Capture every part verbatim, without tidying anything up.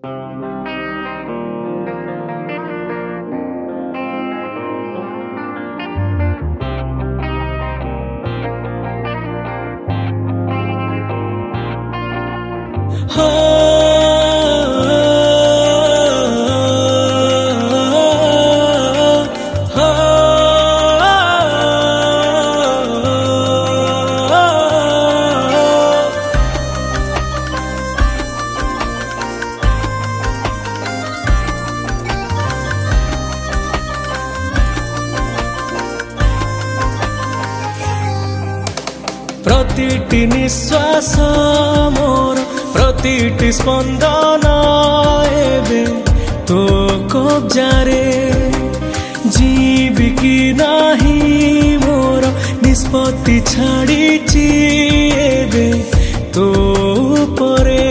प्रतिटी निश्वास मोर प्रतिटी स्पंदन एबे तो कब्जारे जीवी कि नाही मोर निष्पत्ति छाड़ीची एबे तो परे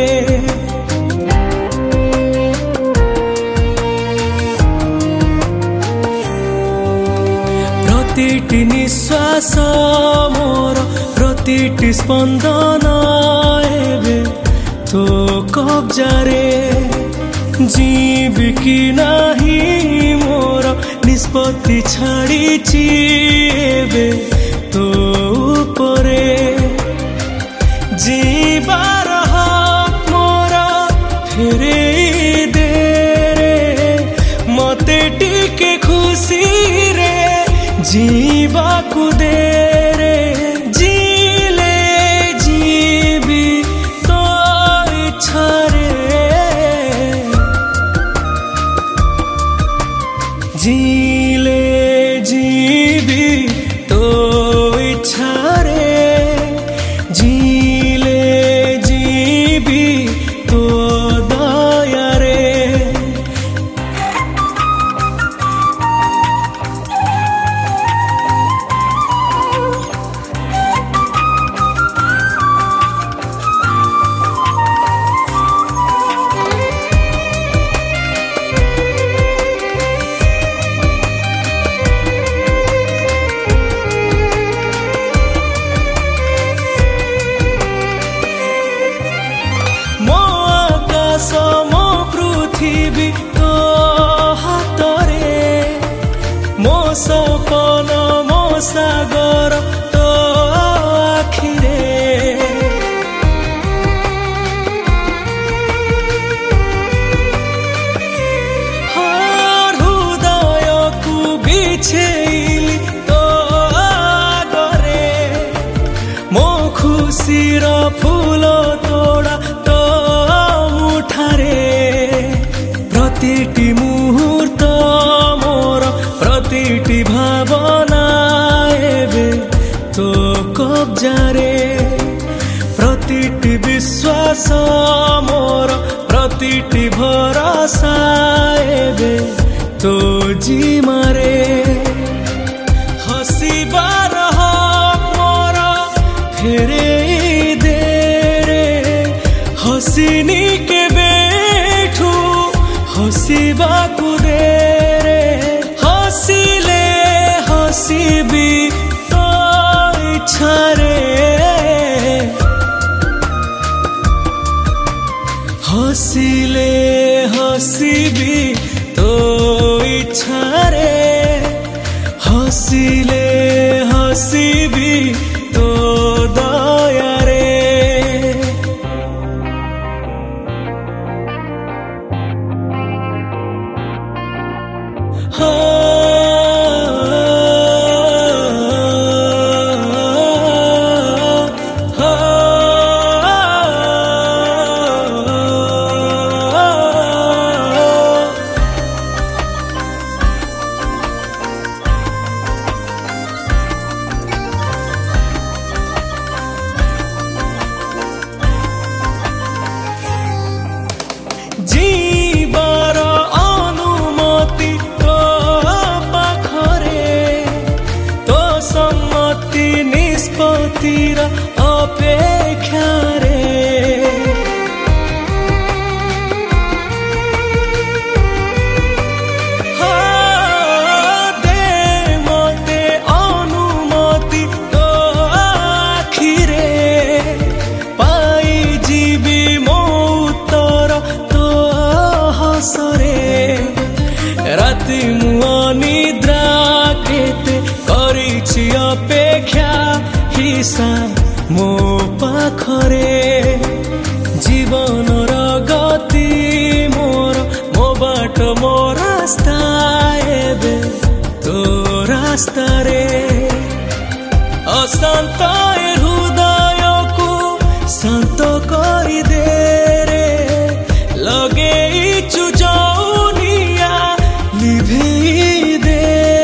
प्रतिटी निश्वास मोर प्रतिटी स्पंदन एबे तो कब्जारे जीवी कि नाही मोर निष्पत्ति छाड़ीची एबे तो परे जीवार हक मोर फेरे दे रे मते टिके खुशी रे जीवा को दे रे जीले जीवी तो इच्छा रे जीले जीवी तो इच्छा रे जीले जीवी तो दया रे सपन मो सागर तो आखिरे हृदय को बिछेली तो आगरे मो खुशीर फूल तोड़ा तो मुठारे प्रतिटी मुहूर्त मोर प्रतिटी भावना एबे तो कब्जारे प्रतिटी विश्वास मोर प्रतिटी भरोसा एबे तो जीमारे हसीबार हक मोर फेरे दे रे हसीनी के बैठू हसीबा को दे रे हसीले हसीबी तो इच्छा रे हसीले हसीबी तो इच्छा रे हसीले हसीबी तो दया रे पाखरे जीवनर गति मोर मो बाट मो रास्ता एबे तो रास्ता रे अशांत हृदय को शांत करी दे रे लगे चुजौनिया लिभि दे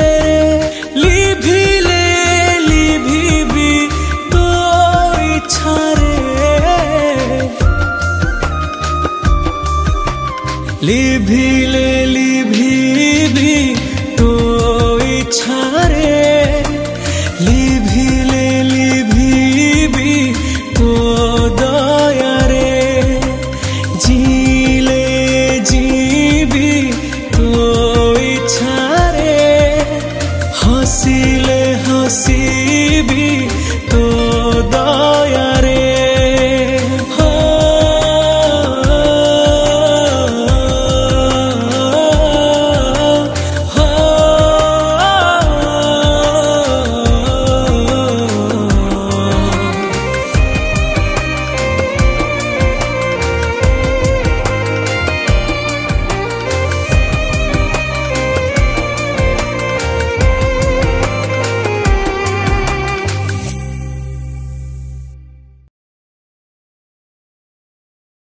लिभिले लिभिबी तो इच्छा रे लिभिले लिभिबी तो इच्छा